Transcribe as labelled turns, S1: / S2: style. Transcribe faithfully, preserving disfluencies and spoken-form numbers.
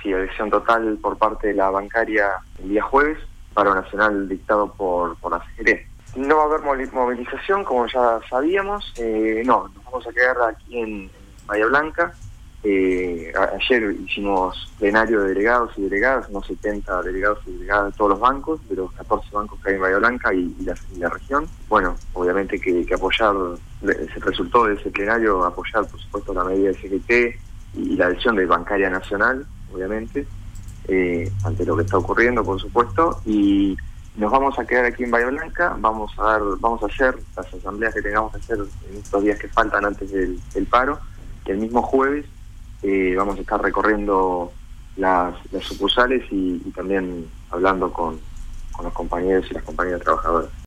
S1: sí, adhesión total por parte de la bancaria el día jueves, paro nacional dictado por, por la C G T. No va a haber movilización, como ya sabíamos, eh, no, nos vamos a quedar aquí en, en Bahía Blanca. Eh, a, ayer hicimos plenario de delegados y delegadas, unos setenta delegados y delegadas de todos los bancos, de los catorce bancos que hay en Bahía Blanca y, y, la, y la región. Bueno, obviamente que, que apoyar, se resultó de ese plenario apoyar, por supuesto, la medida del C G T y, y la adhesión de Bancaria Nacional, obviamente, eh, ante lo que está ocurriendo, por supuesto, y nos vamos a quedar aquí en Bahía Blanca, vamos a dar, vamos a hacer las asambleas que tengamos que hacer en estos días que faltan antes del, del paro, y el mismo jueves eh, vamos a estar recorriendo las, las sucursales y, y también hablando con, con los compañeros y las compañeras trabajadoras.